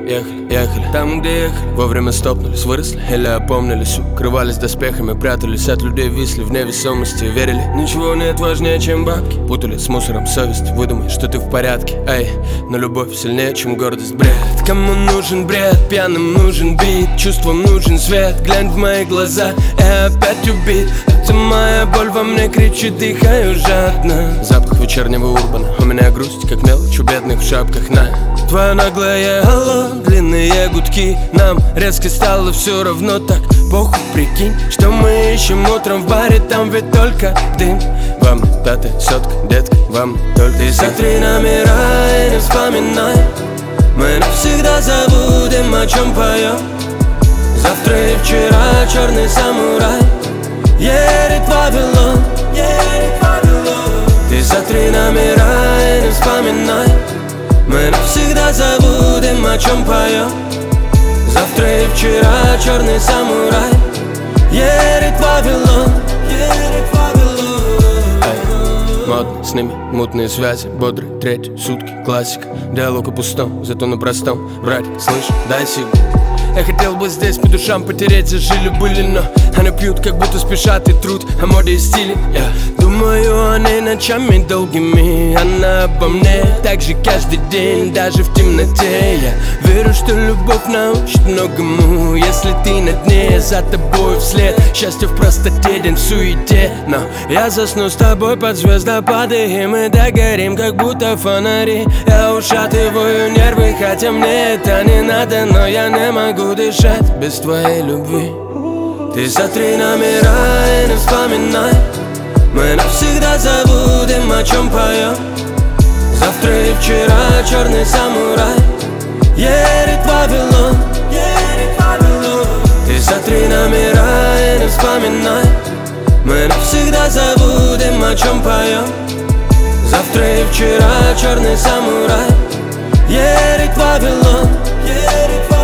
ехали там, где ехали. Вовремя стопнулись, выросли или опомнились. Укрывались доспехами, прятались от людей, висли в невесомости. Верили, ничего нет важнее, чем бабки. Путали с мусором совесть, выдумай, что ты в порядке. Эй, но любовь сильнее, чем гордость, бред. Кому нужен бред, пьяным нужен бит, чувствам нужен свет. Глянь в мои глаза и опять убит. Это моя боль во мне кричит, дыхаю жадно. Запах вечернего урбана, у меня грусть, как мелочь у бедных в шапках на. Твое наглое алло, длинные гудки. Нам резко стало все равно так. Похуй, прикинь, что мы ищем утром в баре. Там ведь только дым. Вам пятая сотка, детка, вам только ты. Смотри номера и не вспоминай. Мы навсегда забудем, о чем поем. Завтра и вчера черный самурай едет в Вавилон, едет в Вавилон. Ты смотри номера и не вспоминай. Мы навсегда забудем, о чем поем. Завтра и вчера черный самурай едет в Вавилон, едет в Вавилон. Модно, с ними мутные связи, бодрые третьи сутки, классика. Диалог о пустом, зато на простом. Врать, слышь, дай силу. Я хотел бы здесь по душам потереть, зажили-были, но они пьют, как будто спешат и труд о моде и стиле. Я думаю о ней ночами долгими, она обо мне так же каждый день, даже в темноте. Я верю, что любовь научит многому, если ты на дне, за тобой вслед. Счастье в простоте, день в суете. Но я засну с тобой под звездопады, и мы догорим, как будто фонари. Я ушатываю нервы, хотя мне это не надо, но я не могу дышать без твоей любви. Ты смотри номера и не вспоминай. Мы навсегда забудем, о чем поем. Завтра и вчера черный самурай едет в Вавилон, едет в Вавилон. Ты смотри номера и не вспоминай. Мы навсегда забудем, о чем поем. Завтра и вчера черный самурай едет в Вавилон, едет в Вавилон.